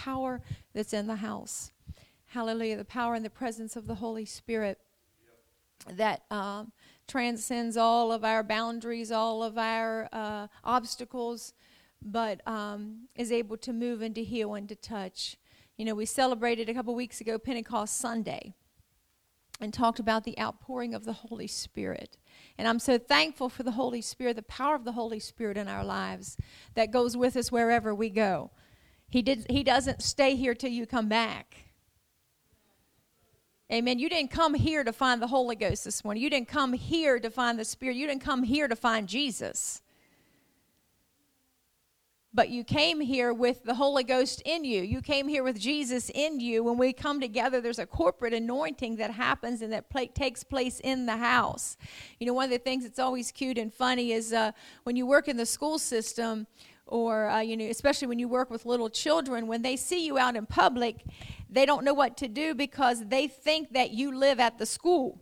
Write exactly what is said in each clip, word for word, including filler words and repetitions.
power that's in the house. Hallelujah. The power and the presence of the Holy Spirit that um, transcends all of our boundaries, all of our uh, obstacles, but um, is able to move and to heal and to touch. You know, we celebrated a couple weeks ago Pentecost Sunday and talked about the outpouring of the Holy Spirit. And I'm so thankful for the Holy Spirit, the power of the Holy Spirit in our lives that goes with us wherever we go. He did. He doesn't stay here till you come back. Amen. You didn't come here to find the Holy Ghost this morning. You didn't come here to find the Spirit. You didn't come here to find Jesus. But you came here with the Holy Ghost in you. You came here with Jesus in you. When we come together, there's a corporate anointing that happens and that pla- takes place in the house. You know, one of the things that's always cute and funny is uh, when you work in the school system, or, uh, you know, especially when you work with little children, when they see you out in public, they don't know what to do because they think that you live at the school.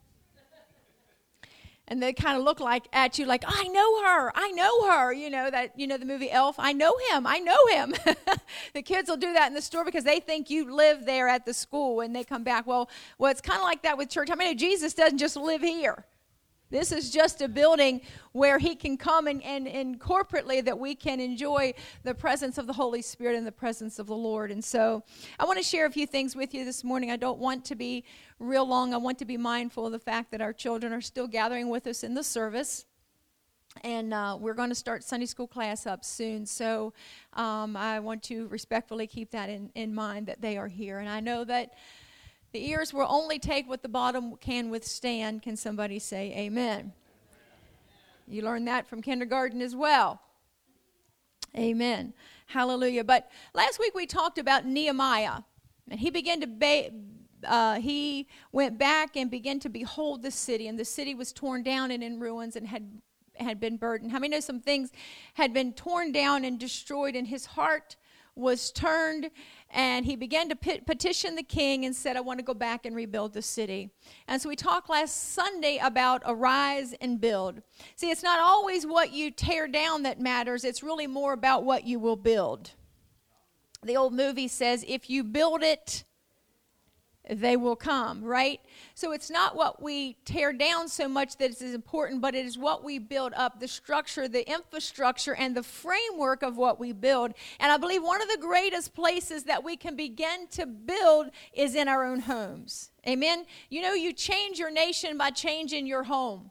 And they kind of look like at you like, I know her, I know her. You know, that, you know, the movie Elf, I know him, I know him. The kids will do that in the store because they think you live there at the school and they come back. Well, well, it's kind of like that with church. I mean, Jesus doesn't just live here. This is just a building where he can come and, and, and corporately that we can enjoy the presence of the Holy Spirit and the presence of the Lord. And so I want to share a few things with you this morning. I don't want to be real long. I want to be mindful of the fact that our children are still gathering with us in the service. And uh, we're going to start Sunday school class up soon. So um, I want to respectfully keep that in, in mind that they are here. And I know that the ears will only take what the bottom can withstand. Can somebody say amen? You learned that from kindergarten as well. Amen. Hallelujah. But last week we talked about Nehemiah. And he began to, ba- uh, he went back and began to behold the city. And the city was torn down and in ruins and had, had been burdened. How many know some things had been torn down and destroyed, and his heart was turned, and he began to pet- petition the king and said, I want to go back and rebuild the city. And so we talked last Sunday about arise and build. See, it's not always what you tear down that matters. It's really more about what you will build. The old movie says, if you build it, they will come, right? So it's not what we tear down so much that is important, but it is what we build up, the structure, the infrastructure, and the framework of what we build. And I believe one of the greatest places that we can begin to build is in our own homes. Amen? You know, you change your nation by changing your home.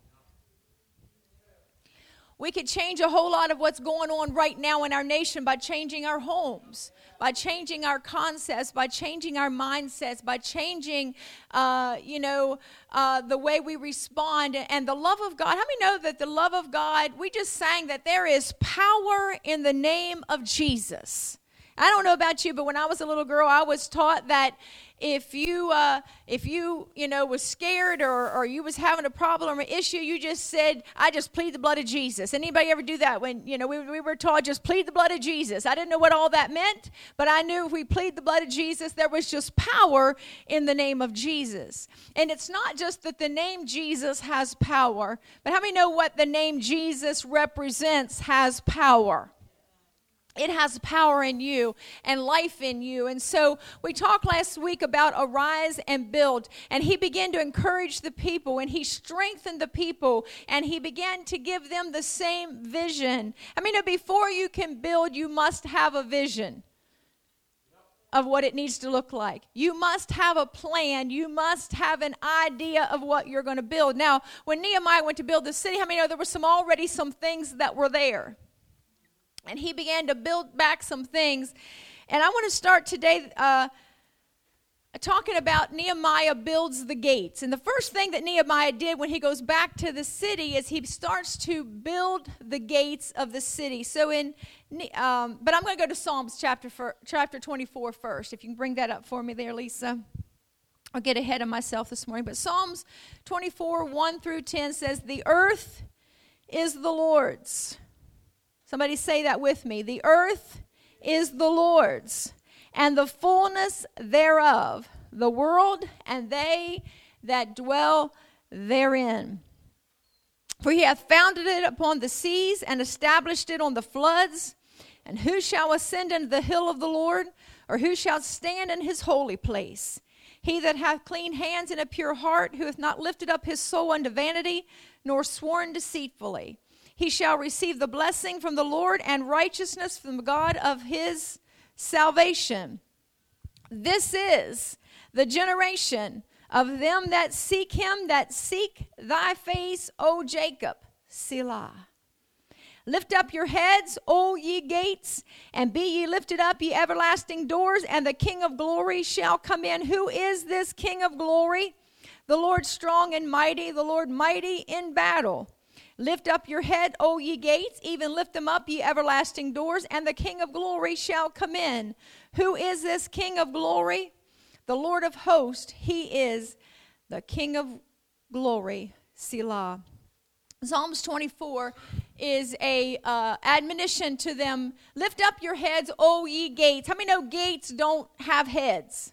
We could change a whole lot of what's going on right now in our nation by changing our homes, by changing our concepts, by changing our mindsets, by changing, uh, you know, uh, the way we respond. And the love of God. How many know that the love of God, we just sang that there is power in the name of Jesus. I don't know about you, but when I was a little girl, I was taught that if you, uh, if you, you know, was scared or, or you was having a problem or issue, you just said, I just plead the blood of Jesus. Anybody ever do that? When, you know, we, we were taught just plead the blood of Jesus. I didn't know what all that meant, but I knew if we plead the blood of Jesus, there was just power in the name of Jesus. And it's not just that the name Jesus has power, but how many know what the name Jesus represents has power? It has power in you and life in you. And so we talked last week about arise and build. And he began to encourage the people, and he strengthened the people, and he began to give them the same vision. I mean, before you can build, you must have a vision of what it needs to look like. You must have a plan. You must have an idea of what you're going to build. Now, when Nehemiah went to build the city, how many know there were some already some things that were there? And he began to build back some things. And I want to start today uh, talking about Nehemiah builds the gates. And the first thing that Nehemiah did when he goes back to the city is he starts to build the gates of the city. So in, um, but I'm going to go to Psalms chapter, for, chapter twenty-four first. If you can bring that up for me there, Lisa. I'll get ahead of myself this morning. But Psalms twenty-four, one through ten says, the earth is the Lord's. Somebody say that with me. The earth is the Lord's, and the fullness thereof, the world and they that dwell therein. For he hath founded it upon the seas and established it on the floods. And who shall ascend into the hill of the Lord? or who shall stand in his holy place? He that hath clean hands and a pure heart, who hath not lifted up his soul unto vanity, nor sworn deceitfully. He shall receive the blessing from the Lord and righteousness from the God of his salvation. This is the generation of them that seek him, that seek thy face, O Jacob. Selah. Lift up your heads, O ye gates, and be ye lifted up, ye everlasting doors, and the King of glory shall come in. Who is this King of glory? The Lord strong and mighty, the Lord mighty in battle. Lift up your head, O ye gates, even lift them up, ye everlasting doors, and the King of glory shall come in. Who is this King of glory? The Lord of hosts, he is the King of glory. Selah. Psalms twenty-four is a uh, admonition to them. Lift up your heads, O ye gates. How many know gates don't have heads?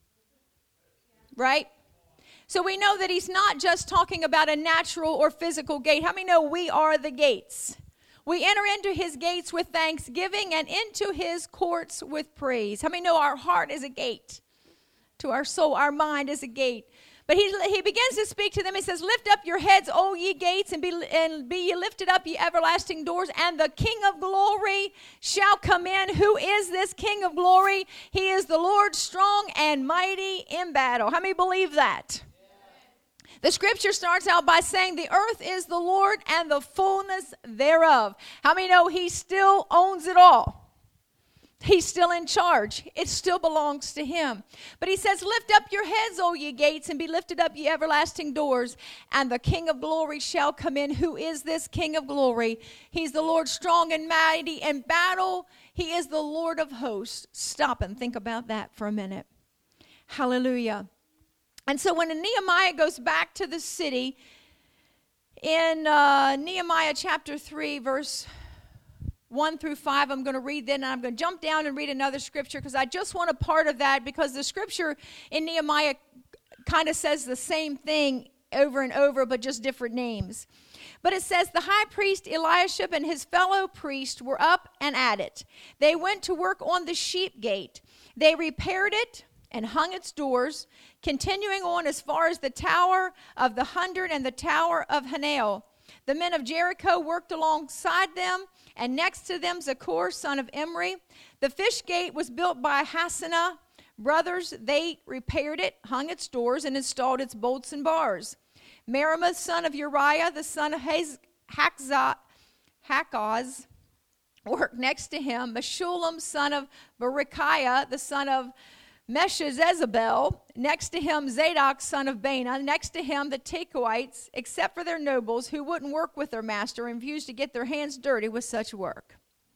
Right? So we know that he's not just talking about a natural or physical gate. How many know we are the gates? We enter into his gates with thanksgiving and into his courts with praise. How many know our heart is a gate to our soul? Our mind is a gate. But he, he begins to speak to them. He says, lift up your heads, O ye gates, and be, and be ye lifted up, ye everlasting doors, and the King of glory shall come in. Who is this King of glory? He is the Lord strong and mighty in battle. How many believe that? Yeah. The scripture starts out by saying the earth is the Lord and the fullness thereof. How many know he still owns it all? He's still in charge. It still belongs to him. But he says, lift up your heads, O ye gates, and be lifted up, ye everlasting doors, and the King of glory shall come in. Who is this King of glory? He's the Lord strong and mighty in battle. He is the Lord of hosts. Stop and think about that for a minute. Hallelujah. And so when Nehemiah goes back to the city, in uh, Nehemiah chapter three, verse one through five, I'm going to read then, and I'm going to jump down and read another scripture because I just want a part of that, because the scripture in Nehemiah kind of says the same thing over and over, but just different names. But it says, the high priest Eliashib and his fellow priest were up and at it. They went to work on the sheep gate. They repaired it and hung its doors, continuing on as far as the tower of the hundred and the tower of Hanel. The men of Jericho worked alongside them, and next to them Zakur, son of Imri. The fish gate was built by Hassenaah brothers. They repaired it, hung its doors, and installed its bolts and bars. Meremoth, son of Uriah, the son of Hakzah, Hakaz, worked next to him. Meshullam, son of Berechiah, the son of Meshezabel, next to him Zadok, son of Bana, next to him the Tekoites, except for their nobles who wouldn't work with their master and refused to get their hands dirty with such work.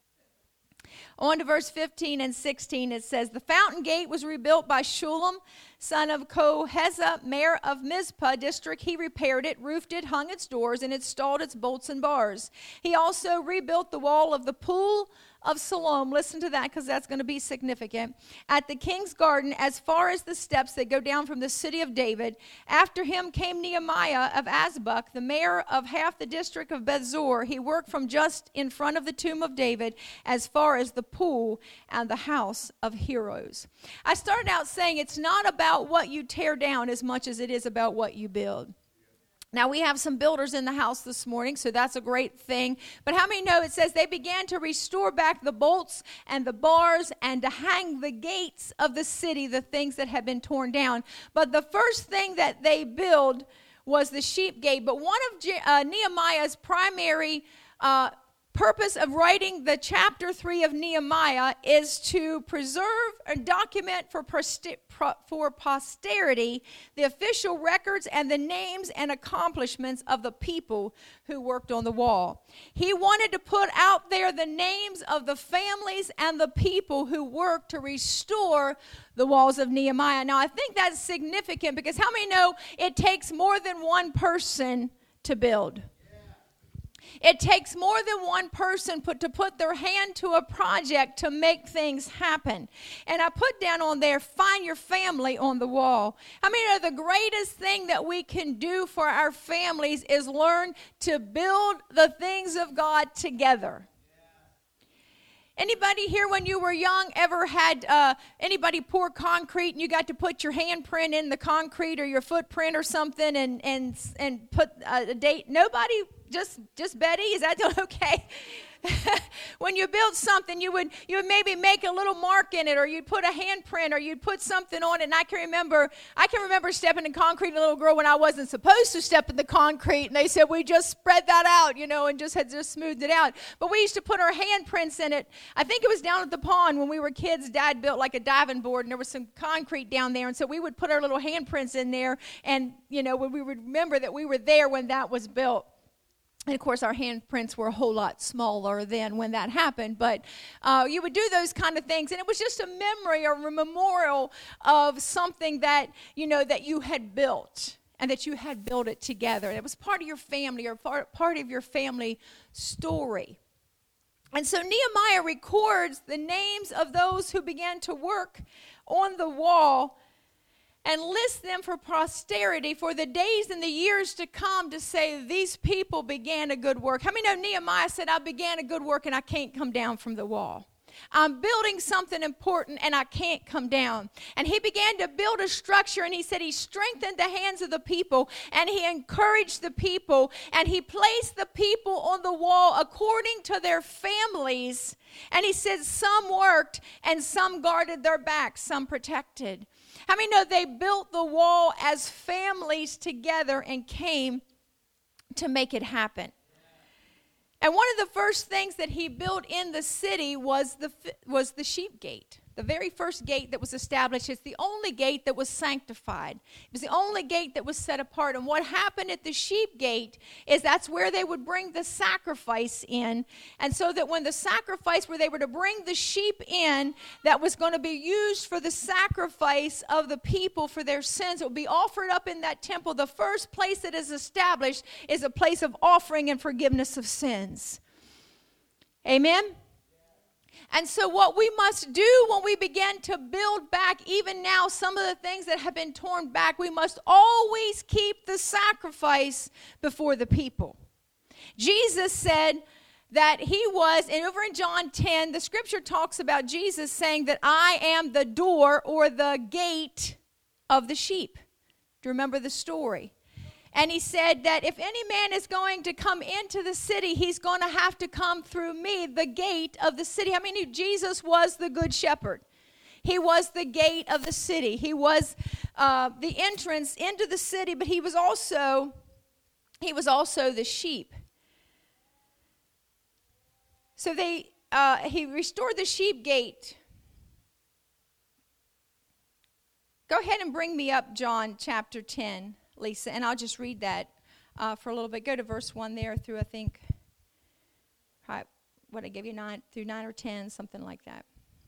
On to verse fifteen and sixteen, it says, the fountain gate was rebuilt by Shullam, son of Kohezah, mayor of Mizpah district. He repaired it, roofed it, hung its doors, and installed its bolts and bars. He also rebuilt the wall of the pool of Siloam. Listen to that, because that's going to be significant. At the king's garden, as far as the steps that go down from the city of David. After him came Nehemiah of Azbuk, the mayor of half the district of Bethzor. He worked from just in front of the tomb of David as far as the pool and the house of heroes. I started out saying it's not about what you tear down as much as it is about what you build. Now, we have some builders in the house this morning, so that's a great thing. But how many know it says they began to restore back the bolts and the bars and to hang the gates of the city, the things that had been torn down. But the first thing that they built was the sheep gate. But one of Je- uh, Nehemiah's primary uh, purpose of writing the chapter three of Nehemiah is to preserve and document for poster- for posterity the official records and the names and accomplishments of the people who worked on the wall. He wanted to put out there the names of the families and the people who worked to restore the walls of Nehemiah. Now, I think that's significant because how many know it takes more than one person to build? It takes more than one person put to put their hand to a project to make things happen. And I put down on there, find your family on the wall. I mean, the greatest thing that we can do for our families is learn to build the things of God together. Anybody here when you were young ever had uh, anybody pour concrete and you got to put your handprint in the concrete or your footprint or something and and and put a date? Nobody? Just just Betty? Is that okay? When you build something, you would you would maybe make a little mark in it, or you'd put a handprint, or you'd put something on it. And I can remember, I can remember stepping in concrete, a little girl, when I wasn't supposed to step in the concrete, and they said we just spread that out, you know, and just had just smoothed it out. But we used to put our handprints in it. I think it was down at the pond when we were kids. Dad built like a diving board, and there was some concrete down there, and so we would put our little handprints in there, and you know, we would remember that we were there when that was built. And, of course, our handprints were a whole lot smaller then when that happened. But uh, you would do those kind of things. And it was just a memory or a memorial of something that, you know, that you had built and that you had built it together. It was part of your family or part, part of your family story. And so Nehemiah records the names of those who began to work on the wall and list them for posterity for the days and the years to come, to say these people began a good work. How many know Nehemiah said, I began a good work and I can't come down from the wall? I'm building something important and I can't come down. And he began to build a structure, and he said he strengthened the hands of the people and he encouraged the people, and he placed the people on the wall according to their families. And he said some worked and some guarded their backs, some protected. How many know they built the wall as families together and came to make it happen? And one of the first things that he built in the city was the was the sheep gate. The very first gate that was established. It's the only gate that was sanctified. It was the only gate that was set apart. And what happened at the sheep gate is that's where they would bring the sacrifice in. And so that when the sacrifice, where they were to bring the sheep in, that was going to be used for the sacrifice of the people for their sins, it would be offered up in that temple. The first place that is established is a place of offering and forgiveness of sins. Amen? And so what we must do when we begin to build back, even now, some of the things that have been torn back, we must always keep the sacrifice before the people. Jesus said that he was, and over in John ten, the scripture talks about Jesus saying that I am the door or the gate of the sheep. Do you remember the story? And he said that if any man is going to come into the city, he's going to have to come through me, the gate of the city. I mean, Jesus was the good shepherd. He was the gate of the city. He was uh, the entrance into the city, but he was also, he was also the sheep. So they, uh, he restored the sheep gate. Go ahead and bring me up John chapter ten. Lisa, and I'll just read that uh, for a little bit. Go to verse one there through, I think, right, what I gave you, nine through nine or ten, something like that.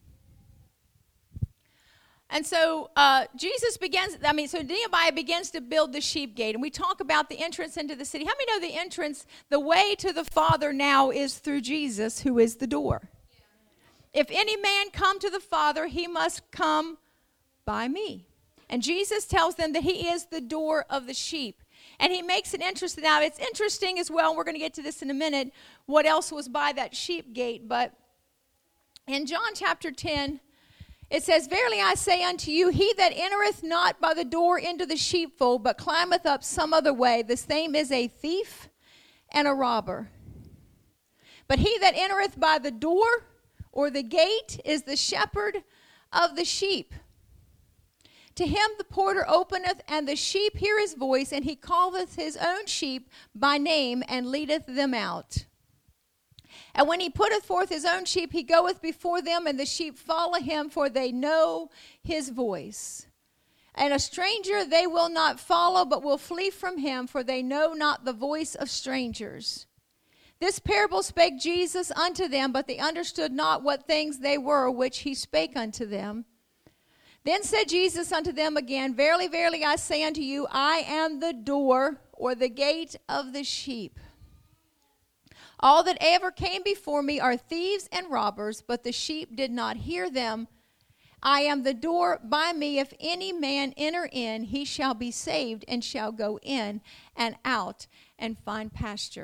And so uh, Jesus begins, I mean, so Nehemiah begins to build the sheep gate, and we talk about the entrance into the city. How many know the entrance, the way to the Father now is through Jesus, who is the door? Yeah. If any man come to the Father, he must come by me. And Jesus tells them that he is the door of the sheep. And he makes it interesting. Now, it's interesting as well, and we're going to get to this in a minute, what else was by that sheep gate. But in John chapter ten, it says, Verily I say unto you, he that entereth not by the door into the sheepfold, but climbeth up some other way, the same is a thief and a robber. But he that entereth by the door or the gate is the shepherd of the sheep. To him the porter openeth, and the sheep hear his voice, and he calleth his own sheep by name, and leadeth them out. And when he putteth forth his own sheep, he goeth before them, and the sheep follow him, for they know his voice. And a stranger they will not follow, but will flee from him, for they know not the voice of strangers. This parable spake Jesus unto them, but they understood not what things they were which he spake unto them. Then said Jesus unto them again, Verily, verily, I say unto you, I am the door or the gate of the sheep. All that ever came before me are thieves and robbers, but the sheep did not hear them. I am the door. By me, if any man enter in, he shall be saved and shall go in and out and find pasture.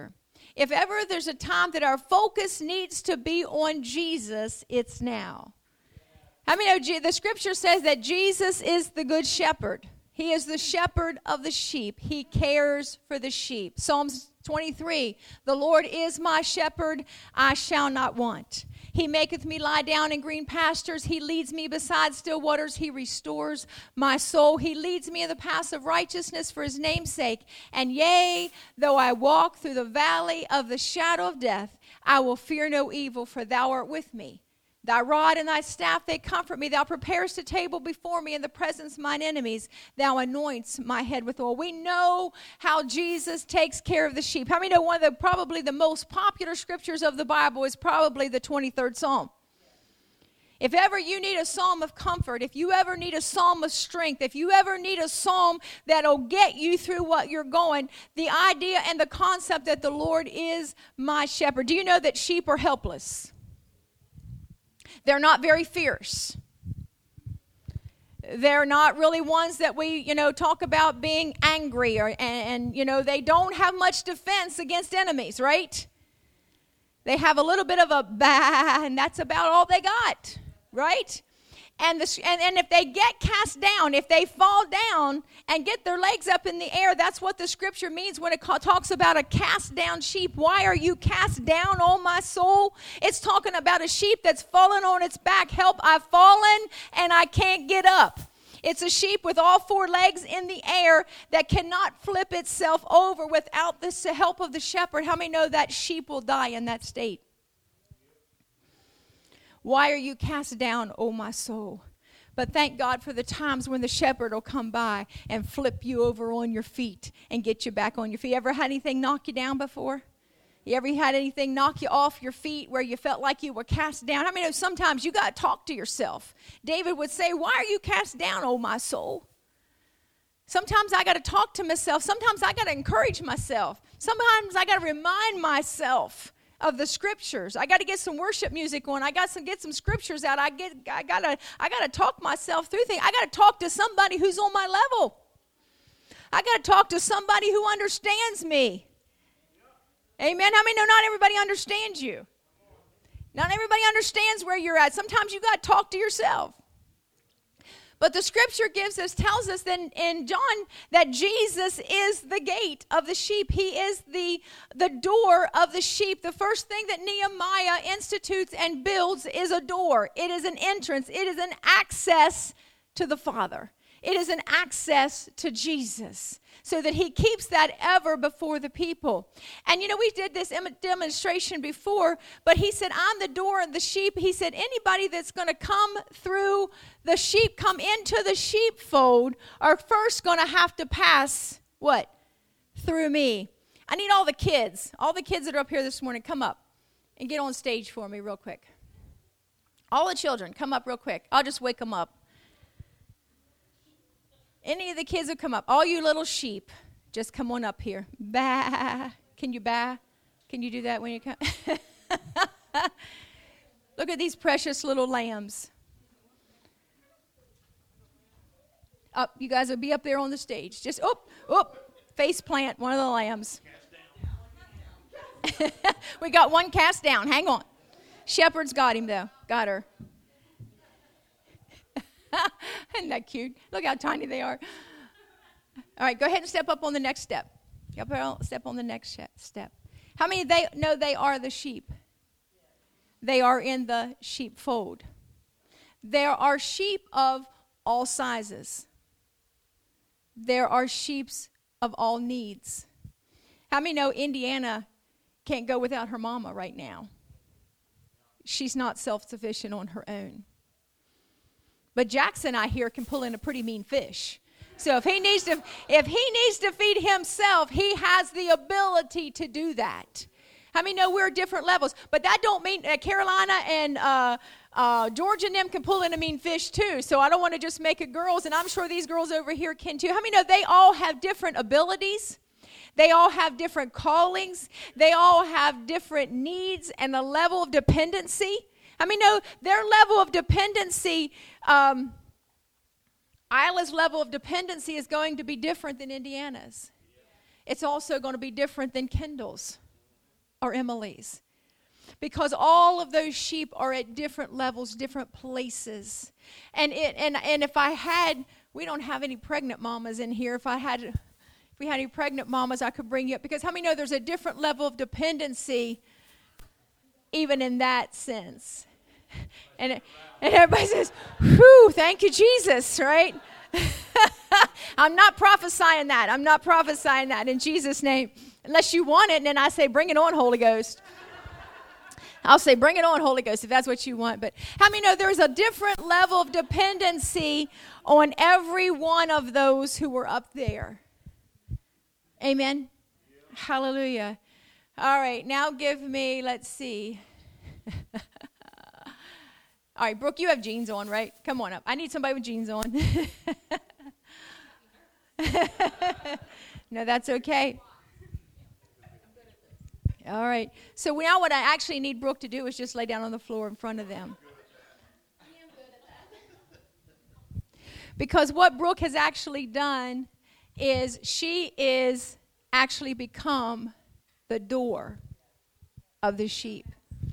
If ever there's a time that our focus needs to be on Jesus, it's now. How many know the scripture says that Jesus is the good shepherd? He is the shepherd of the sheep. He cares for the sheep. Psalms twenty-three, the Lord is my shepherd, I shall not want. He maketh me lie down in green pastures. He leads me beside still waters. He restores my soul. He leads me in the paths of righteousness for his name's sake. And yea, though I walk through the valley of the shadow of death, I will fear no evil, for thou art with me. Thy rod and thy staff, they comfort me. Thou preparest a table before me in the presence of mine enemies. Thou anoints my head with oil. We know how Jesus takes care of the sheep. How many know one of the probably the most popular scriptures of the Bible is probably the twenty-third Psalm? If ever you need a psalm of comfort, if you ever need a psalm of strength, if you ever need a psalm that'll get you through what you're going, the idea and the concept that the Lord is my shepherd. Do you know that sheep are helpless? They're not very fierce. They're not really ones that we, you know, talk about being angry or, and, and, you know, they don't have much defense against enemies, right? They have a little bit of a bah, and that's about all they got, right? And, the, and, and if they get cast down, if they fall down and get their legs up in the air, that's what the scripture means when it ca- talks about a cast down sheep. Why are you cast down, oh my soul? It's talking about a sheep that's fallen on its back. Help, I've fallen and I can't get up. It's a sheep with all four legs in the air that cannot flip itself over without the help of the shepherd. How many know that sheep will die in that state? Why are you cast down, oh my soul? But thank God for the times when the shepherd will come by and flip you over on your feet and get you back on your feet. Ever had anything knock you down before? You ever had anything knock you off your feet where you felt like you were cast down? I mean, sometimes you got to talk to yourself. David would say, why are you cast down, oh my soul? Sometimes I got to talk to myself. Sometimes I got to encourage myself. Sometimes I got to remind myself of the scriptures. I got to get some worship music on. I got to get some scriptures out. I get. I got to. I got to talk myself through things. I got to talk to somebody who's on my level. I got to talk to somebody who understands me. Amen. How many know not everybody understands you? Not everybody understands where you're at. Sometimes you got to talk to yourself. But the scripture gives us, tells us then in John that Jesus is the gate of the sheep. He is the, the door of the sheep. The first thing that Nehemiah institutes and builds is a door. It is an entrance. It is an access to the Father. It is an access to Jesus, so that he keeps that ever before the people. And you know, we did this demonstration before, but he said, I'm the door and the sheep. He said, anybody that's going to come through the sheep, come into the sheepfold, are first going to have to pass, what? Through me. I need all the kids, all the kids that are up here this morning, come up and get on stage for me real quick. All the children, come up real quick. I'll just wake them up. Any of the kids who come up, all you little sheep, just come on up here. Bah. Can you bah? Can you do that when you come? Look at these precious little lambs. Up, you guys will be up there on the stage. Just, oh, oh, face plant one of the lambs. We got one cast down. Hang on. Shepherd's got him, though. Got her. Isn't that cute? Look how tiny they are. All right, go ahead and step up on the next step. Step on the next step. How many they know they are the sheep? They are in the sheepfold. There are sheep of all sizes. There are sheep of all needs. How many know Indiana can't go without her mama right now? She's not self-sufficient on her own. But Jackson, I hear, can pull in a pretty mean fish. So if he needs to, if he needs to feed himself, he has the ability to do that. How many know we're at different levels? But that don't mean uh, Carolina and uh, uh, Georgia and them can pull in a mean fish too. So I don't want to just make it girls, and I'm sure these girls over here can too. How many know they all have different abilities? They all have different callings. They all have different needs and a level of dependency. I mean, no, their level of dependency, um, Isla's level of dependency is going to be different than Indiana's. It's also going to be different than Kendall's. are Emily's. Because all of those sheep are at different levels, different places. And it and and if I had, we don't have any pregnant mamas in here. If I had, if we had any pregnant mamas, I could bring you up. Because how many know there's a different level of dependency, even in that sense? And it, and everybody says, "Whew, thank you, Jesus!" Right? I'm not prophesying that. I'm not prophesying that in Jesus' name, unless you want it. And then I say, "Bring it on, Holy Ghost." I'll say, bring it on, Holy Ghost, if that's what you want. But how many know there's a different level of dependency on every one of those who were up there? Amen? Yeah. Hallelujah. All right, now give me, let's see. All right, Brooke, you have jeans on, right? Come on up. I need somebody with jeans on. No, that's okay. All right. So now what I actually need Brooke to do is just lay down on the floor in front of them. Because what Brooke has actually done is she is actually become the door of the sheep.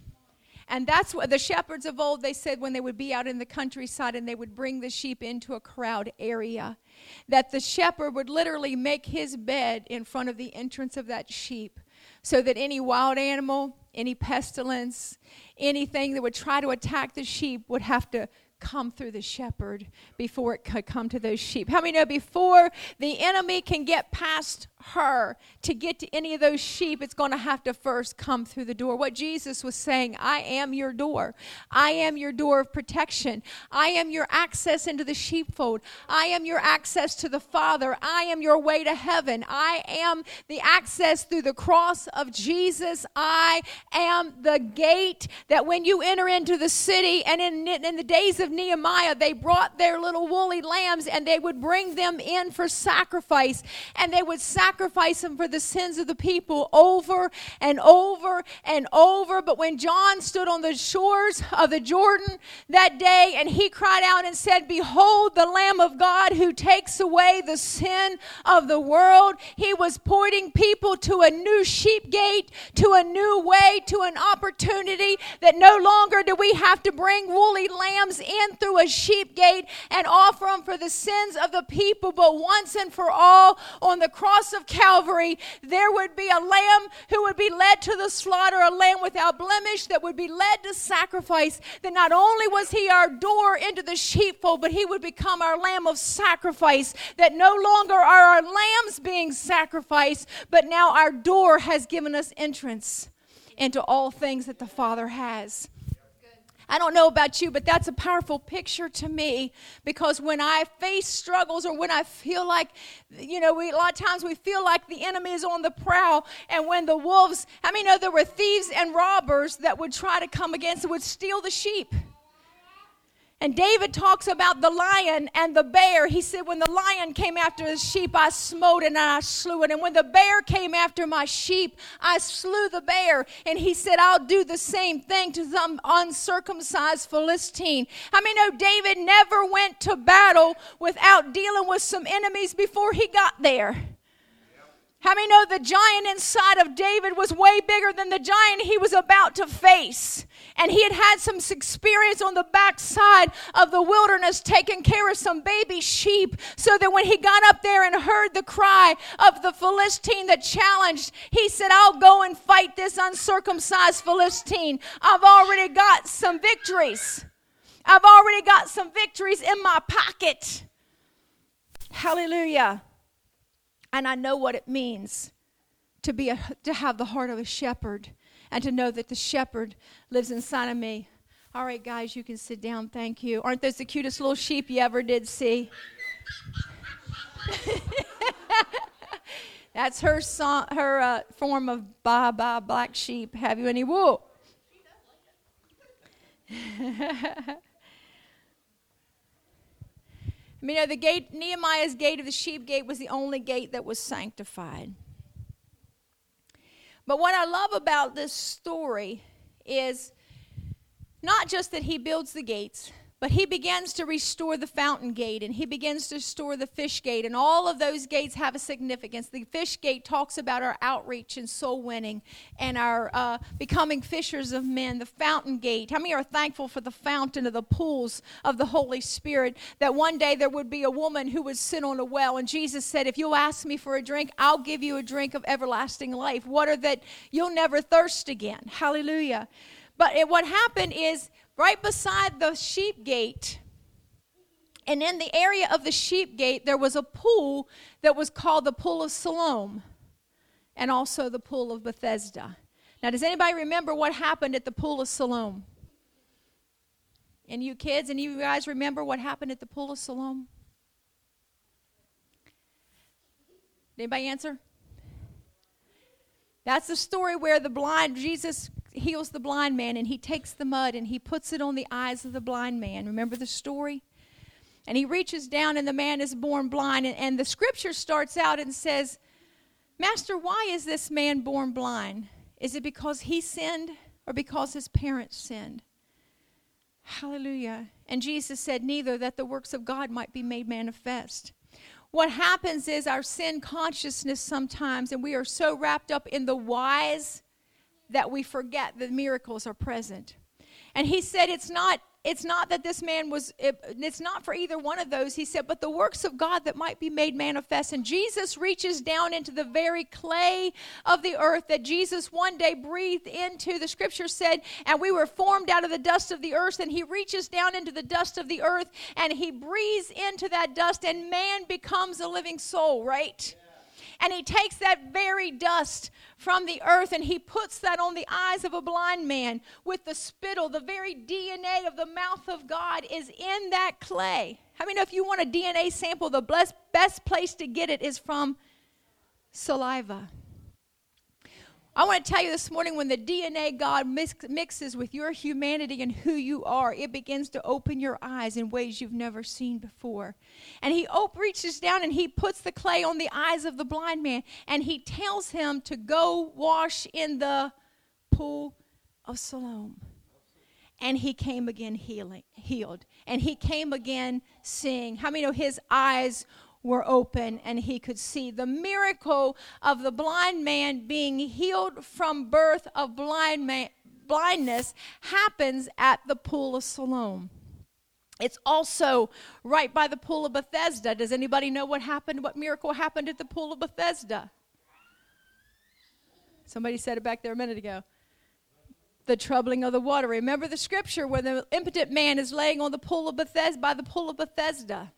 And that's what the shepherds of old, they said when they would be out in the countryside and they would bring the sheep into a crowd area, that the shepherd would literally make his bed in front of the entrance of that sheep, so that any wild animal, any pestilence, anything that would try to attack the sheep would have to come through the shepherd before it could come to those sheep. How many know before the enemy can get past her to get to any of those sheep, it's going to have to first come through the door? What Jesus was saying, I am your door. I am your door of protection. I am your access into the sheepfold. I am your access to the Father. I am your way to heaven. I am the access through the cross of Jesus. I am the gate that when you enter into the city, and in, in the days of Nehemiah, they brought their little woolly lambs and they would bring them in for sacrifice, and they would sacrifice them for the sins of the people over and over and over. But when John stood on the shores of the Jordan that day and he cried out and said, "Behold the Lamb of God who takes away the sin of the world," he was pointing people to a new sheep gate, to a new way, to an opportunity that no longer do we have to bring woolly lambs in through a sheep gate and offer them for the sins of the people, but once and for all on the cross of Calvary, there would be a lamb who would be led to the slaughter, a lamb without blemish that would be led to sacrifice. That not only was he our door into the sheepfold, but he would become our lamb of sacrifice. That no longer are our lambs being sacrificed, but now our door has given us entrance into all things that the Father has. I don't know about you, but that's a powerful picture to me, because when I face struggles or when I feel like, you know, we, a lot of times we feel like the enemy is on the prowl, and when the wolves, I mean, know there were thieves and robbers that would try to come against and would steal the sheep. And David talks about the lion and the bear. He said, when the lion came after the sheep, I smote and I slew it. And when the bear came after my sheep, I slew the bear. And he said, I'll do the same thing to some uncircumcised Philistine. I mean, no, David never went to battle without dealing with some enemies before he got there. How many know the giant inside of David was way bigger than the giant he was about to face? And he had had some experience on the backside of the wilderness taking care of some baby sheep, so that when he got up there and heard the cry of the Philistine that challenged, he said, I'll go and fight this uncircumcised Philistine. I've already got some victories. I've already got some victories in my pocket. Hallelujah. And I know what it means to be a, to have the heart of a shepherd, and to know that the shepherd lives inside of me. All right, guys, you can sit down. Thank you. Aren't those the cutest little sheep you ever did see? That's her song, her uh, form of baa baa black sheep. Have you any wool? I mean, you know, the gate, Nehemiah's gate of the sheep gate was the only gate that was sanctified. But what I love about this story is not just that he builds the gates, But he begins to restore the fountain gate, and he begins to restore the fish gate, and all of those gates have a significance. The fish gate talks about our outreach and soul winning and our uh, becoming fishers of men. The fountain gate, how many are thankful for the fountain of the pools of the Holy Spirit, that one day there would be a woman who would sit on a well, and Jesus said, if you'll ask me for a drink, I'll give you a drink of everlasting life, water that you'll never thirst again. Hallelujah. But it, what happened is, right beside the sheep gate, and in the area of the sheep gate, there was a pool that was called the Pool of Siloam, and also the Pool of Bethesda. Now, does anybody remember what happened at the Pool of Siloam? And you kids, and you guys remember what happened at the Pool of Siloam? Anybody answer? That's the story where the blind, Jesus heals the blind man, and he takes the mud and he puts it on the eyes of the blind man. Remember the story? And he reaches down and the man is born blind. And, and the scripture starts out and says, Master, why is this man born blind? Is it because he sinned or because his parents sinned? Hallelujah. And Jesus said, neither, that the works of God might be made manifest. What happens is our sin consciousness sometimes, and we are so wrapped up in the whys that we forget that miracles are present. And he said it's not it's not that this man was, it, it's not for either one of those. He said, but the works of God that might be made manifest. And Jesus reaches down into the very clay of the earth that Jesus one day breathed into. The scripture said, and we were formed out of the dust of the earth. And he reaches down into the dust of the earth and he breathes into that dust, and man becomes a living soul, right? And he takes that very dust from the earth and he puts that on the eyes of a blind man with the spittle. The very D N A of the mouth of God is in that clay. How many know if you want a D N A sample, the best, best place to get it is from saliva? I want to tell you this morning, when the D N A God mix, mixes with your humanity and who you are, it begins to open your eyes in ways you've never seen before. And he op- reaches down and he puts the clay on the eyes of the blind man, and he tells him to go wash in the Pool of Siloam. And he came again healing, healed. And he came again seeing. How many know his eyes were open and he could see? The miracle of the blind man being healed from birth of blind man, blindness happens at the Pool of Siloam. It's also right by the Pool of Bethesda. Does anybody know what happened, what miracle happened at the Pool of Bethesda? Somebody said it back there a minute ago. The troubling of the water. Remember the scripture where the impotent man is laying on the pool of Bethesda, by the Pool of Bethesda.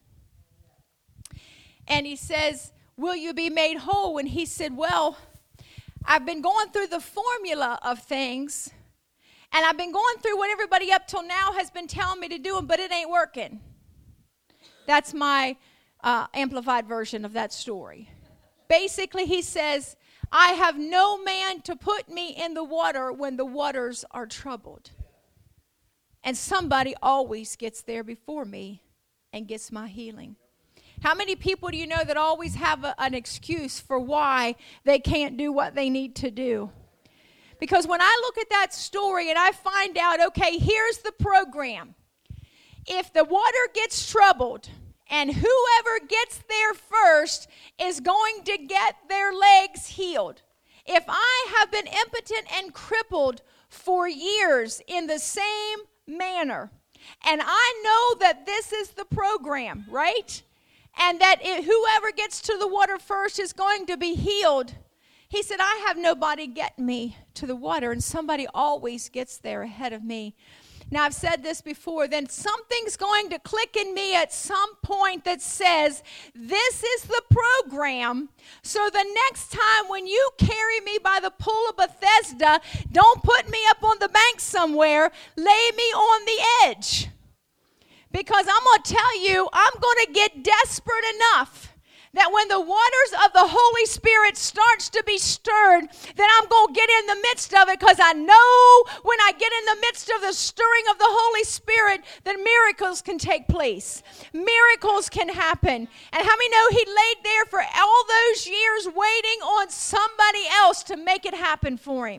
And he says, will you be made whole? And he said, well, I've been going through the formula of things, and I've been going through what everybody up till now has been telling me to do, but it ain't working. That's my uh, amplified version of that story. Basically, he says, I have no man to put me in the water when the waters are troubled. And somebody always gets there before me and gets my healing. How many people do you know that always have a, an excuse for why they can't do what they need to do? Because when I look at that story and I find out, okay, here's the program. If the water gets troubled and whoever gets there first is going to get their legs healed. If I have been impotent and crippled for years in the same manner, and I know that this is the program, right? And that it, whoever gets to the water first is going to be healed. He said, I have nobody get me to the water, and somebody always gets there ahead of me. Now, I've said this before, then something's going to click in me at some point that says, this is the program, so the next time when you carry me by the Pool of Bethesda, don't put me up on the bank somewhere, lay me on the edge. Because I'm going to tell you, I'm going to get desperate enough that when the waters of the Holy Spirit starts to be stirred, then I'm going to get in the midst of it, because I know when I get in the midst of the stirring of the Holy Spirit, then miracles can take place. Miracles can happen. And how many know he laid there for all those years waiting on somebody else to make it happen for him?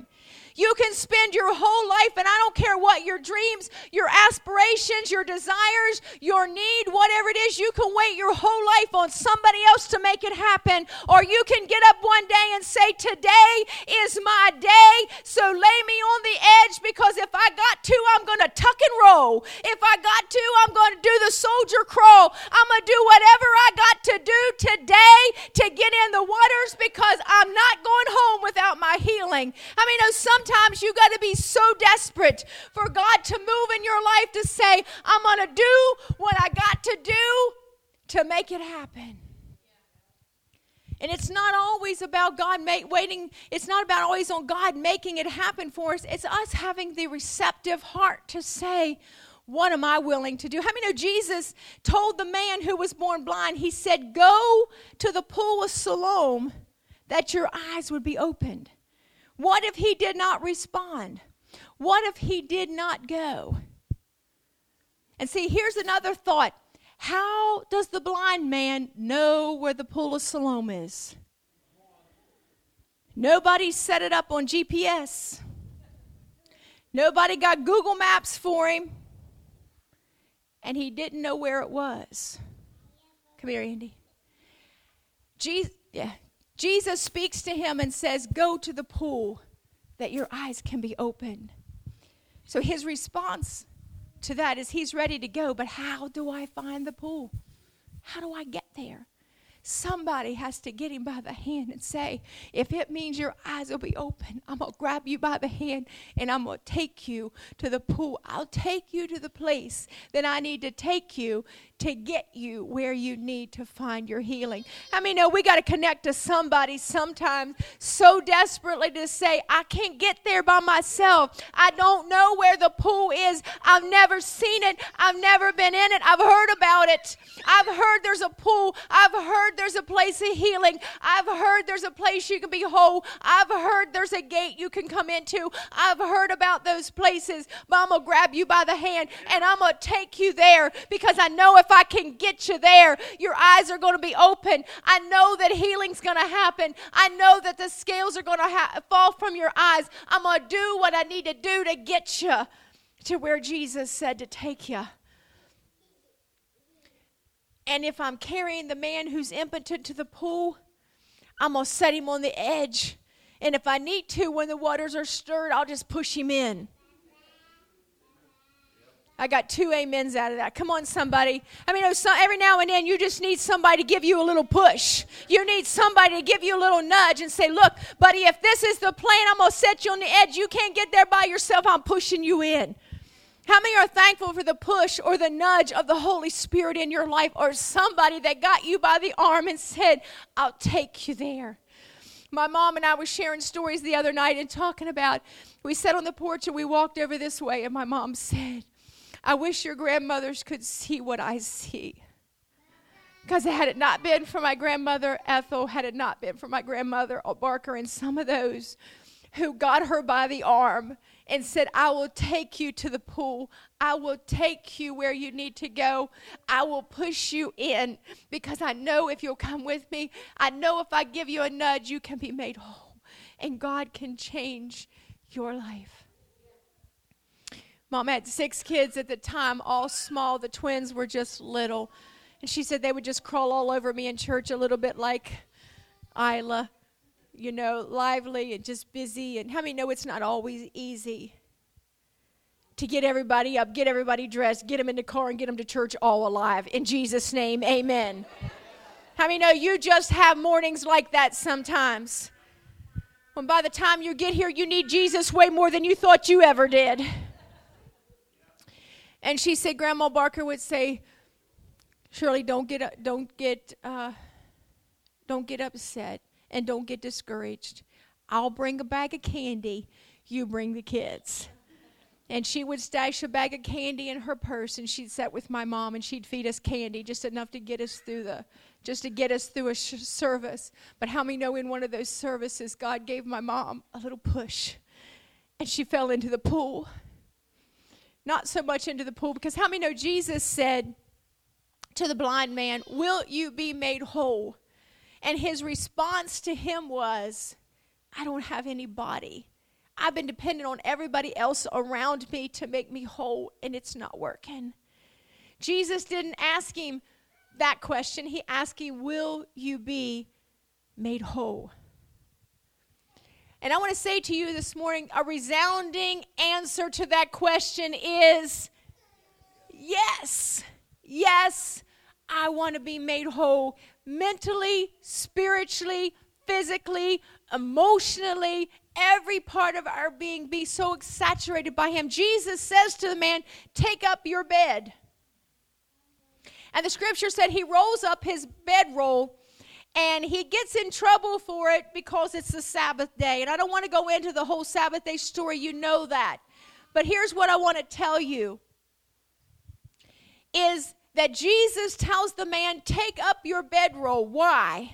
You can spend your whole life, and I don't care what your dreams, your aspirations, your desires, your need, whatever it is, you can wait your whole life on somebody else to make it happen. Or you can get up one day and say, today is my day, so lay me on the edge, because if I got to, I'm going to tuck and roll. If I got to, I'm going to do the soldier crawl. I'm going to do whatever I got to do today to get in the waters, because I'm not going home without my healing. I mean, you know, sometimes you got to be so desperate for God to move in your life to say, I'm going to do what I got to do to make it happen. And it's not always about God make, waiting. It's not about always on God making it happen for us. It's us having the receptive heart to say, what am I willing to do? How many know Jesus told the man who was born blind, he said, go to the pool of Siloam that your eyes would be opened. What if he did not respond? What if he did not go? And see, here's another thought. How does the blind man know where the pool of Siloam is? Nobody set it up on G P S. Nobody got Google Maps for him. And he didn't know where it was. Come here, Andy. Jesus, yeah. Jesus speaks to him and says, go to the pool that your eyes can be opened. So his response to that is he's ready to go, but how do I find the pool? How do I get there? Somebody has to get him by the hand and say, if it means your eyes will be open, I'm going to grab you by the hand and I'm going to take you to the pool. I'll take you to the place that I need to take you to get you where you need to find your healing. I mean, no, we got to connect to somebody sometimes so desperately to say, I can't get there by myself. I don't know where the pool is. I've never seen it. I've never been in it. I've heard about it. I've heard there's a pool. I've heard there's a place of healing. I've heard there's a place you can be whole. I've heard there's a gate you can come into. I've heard about those places. But I'm going to grab you by the hand and I'm going to take you there, because I know if I can get you there, your eyes are going to be open. I know that healing's going to happen. I know that the scales are going to ha- fall from your eyes. I'm going to do what I need to do to get you to where Jesus said to take you. And if I'm carrying the man who's impotent to the pool, I'm going to set him on the edge. And if I need to, when the waters are stirred, I'll just push him in. I got two amens out of that. Come on, somebody. I mean, every now and then you just need somebody to give you a little push. You need somebody to give you a little nudge and say, look, buddy, if this is the plan, I'm going to set you on the edge. You can't get there by yourself. I'm pushing you in. How many are thankful for the push or the nudge of the Holy Spirit in your life, or somebody that got you by the arm and said, I'll take you there? My mom and I were sharing stories the other night and talking about, we sat on the porch and we walked over this way, and my mom said, I wish your grandmothers could see what I see. Because had it not been for my grandmother Ethel, had it not been for my grandmother Barker and some of those who got her by the arm and said, I will take you to the pool. I will take you where you need to go. I will push you in, because I know if you'll come with me, I know if I give you a nudge, you can be made whole. And God can change your life. Mom had six kids at the time, all small. The twins were just little. And she said they would just crawl all over me in church, a little bit like Isla. You know, lively and just busy. And how many know it's not always easy to get everybody up, get everybody dressed, get them in the car, and get them to church all alive? In Jesus' name, amen. How many know you just have mornings like that sometimes? When by the time you get here, you need Jesus way more than you thought you ever did. And she said, Grandma Barker would say, Shirley, don't get, don't get, uh, don't get upset. And don't get discouraged. I'll bring a bag of candy. You bring the kids. And she would stash a bag of candy in her purse, and she'd sit with my mom, and she'd feed us candy, just enough to get us through the, just to get us through a sh- service. But how many know in one of those services, God gave my mom a little push, and she fell into the pool. Not so much into the pool, because how many know Jesus said to the blind man, will you be made whole? And his response to him was, I don't have any body. I've been dependent on everybody else around me to make me whole, and it's not working. Jesus didn't ask him that question. He asked him, will you be made whole? And I want to say to you this morning, a resounding answer to that question is yes. Yes, I want to be made whole mentally, spiritually, physically, emotionally, every part of our being be so saturated by him. Jesus says to the man, take up your bed. And the scripture said he rolls up his bedroll, and he gets in trouble for it because it's the Sabbath day. And I don't want to go into the whole Sabbath day story. You know that. But here's what I want to tell you. Is that Jesus tells the man, take up your bedroll. Why?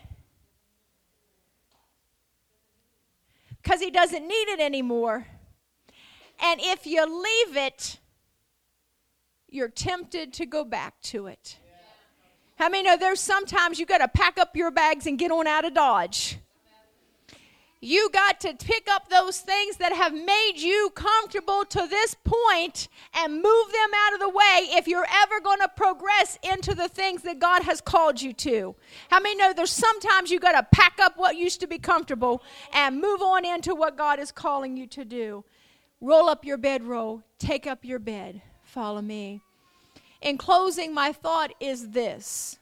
Because he doesn't need it anymore. And if you leave it, you're tempted to go back to it. How many know there's sometimes you got to pack up your bags and get on out of Dodge? You got to pick up those things that have made you comfortable to this point and move them out of the way if you're ever going to progress into the things that God has called you to. How many know there's sometimes you got to pack up what used to be comfortable and move on into what God is calling you to do? Roll up your bedroll, take up your bed, follow me. In closing, my thought is this.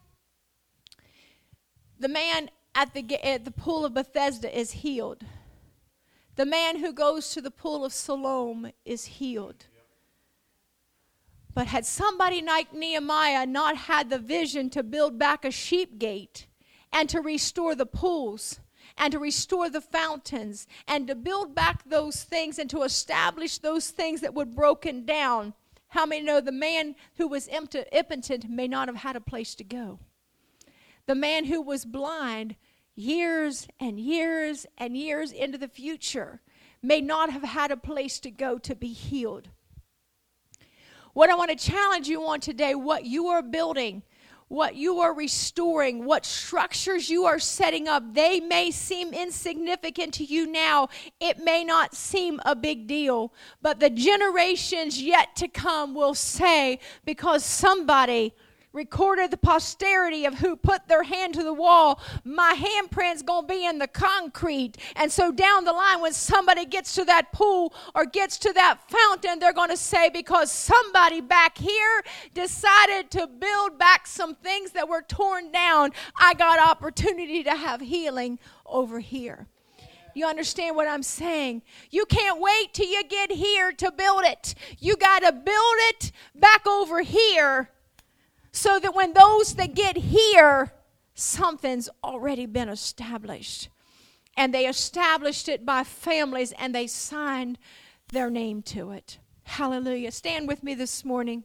The man at the, at the pool of Bethesda is healed. The man who goes to the pool of Siloam is healed. But had somebody like Nehemiah not had the vision to build back a sheep gate and to restore the pools and to restore the fountains and to build back those things and to establish those things that were broken down, how many know the man who was impotent may not have had a place to go? The man who was blind years and years and years into the future may not have had a place to go to be healed. What I want to challenge you on today, what you are building, what you are restoring, what structures you are setting up, they may seem insignificant to you now. It may not seem a big deal, but the generations yet to come will say, because somebody recorded the posterity of who put their hand to the wall, my handprint's going to be in the concrete. And so down the line, when somebody gets to that pool or gets to that fountain, they're going to say, because somebody back here decided to build back some things that were torn down, I got opportunity to have healing over here. You understand what I'm saying? You can't wait till you get here to build it. You got to build it back over here, so that when those that get here, something's already been established. And they established it by families, and they signed their name to it. Hallelujah. Stand with me this morning.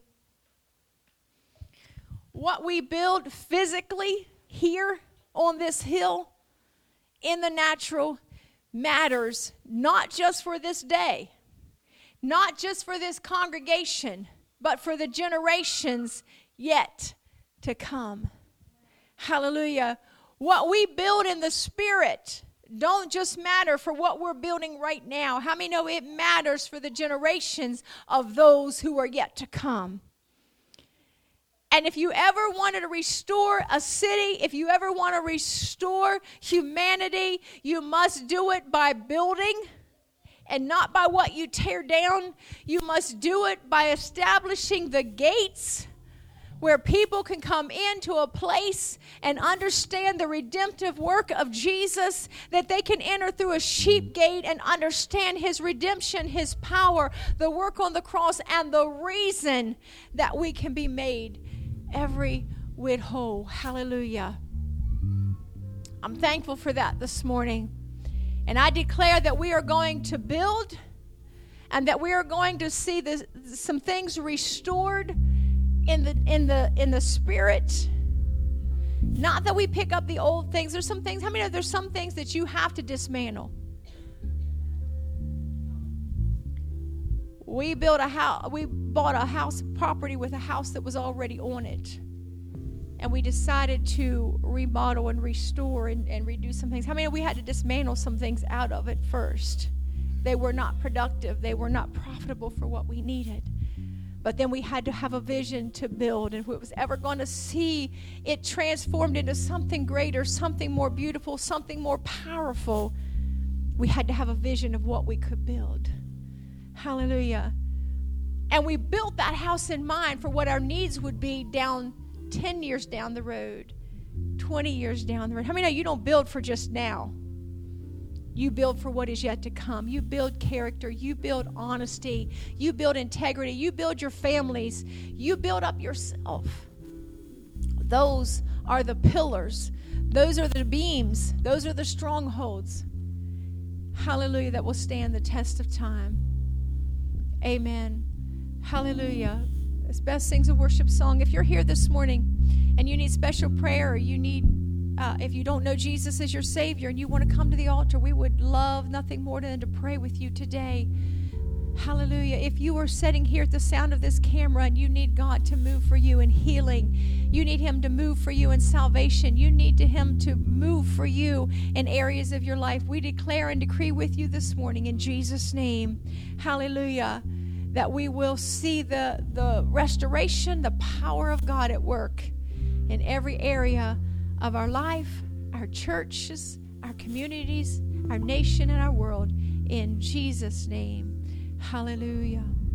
What we build physically here on this hill in the natural matters not just for this day, not just for this congregation, but for the generations yet to come. Hallelujah. What we build in the spirit don't just matter for what we're building right now. How many know it matters for the generations of those who are yet to come? And if you ever wanted to restore a city, if you ever want to restore humanity, you must do it by building and not by what you tear down. You must do it by establishing the gates where people can come into a place and understand the redemptive work of Jesus, that they can enter through a sheep gate and understand his redemption, his power, the work on the cross, and the reason that we can be made every whit whole. Hallelujah. I'm thankful for that this morning. And I declare that we are going to build and that we are going to see this, some things restored in the in the in the spirit. Not that we pick up the old things. There's some things, how many of there's some things that you have to dismantle? We built a house, we bought a house property with a house that was already on it. And we decided to remodel and restore and, and redo some things. How many of we had to dismantle some things out of it first? They were not productive. They were not profitable for what we needed. But then we had to have a vision to build. And who was ever going to see it transformed into something greater, something more beautiful, something more powerful, we had to have a vision of what we could build. Hallelujah. And we built that house in mind for what our needs would be down ten years down the road, twenty years down the road. How many know you don't build for just now? You build for what is yet to come. You build character. You build honesty. You build integrity. You build your families. You build up yourself. Those are the pillars. Those are the beams. Those are the strongholds. Hallelujah, that will stand the test of time. Amen. Hallelujah. As Beth sings a worship song, if you're here this morning and you need special prayer, or you need Uh, if you don't know Jesus as your Savior and you want to come to the altar, we would love nothing more than to pray with you today. Hallelujah. If you are sitting here at the sound of this camera and you need God to move for you in healing, you need Him to move for you in salvation, you need to Him to move for you in areas of your life, we declare and decree with you this morning in Jesus' name, hallelujah, that we will see the, the restoration, the power of God at work in every area of our life, our churches, our communities, our nation, and our world. In Jesus' name, hallelujah.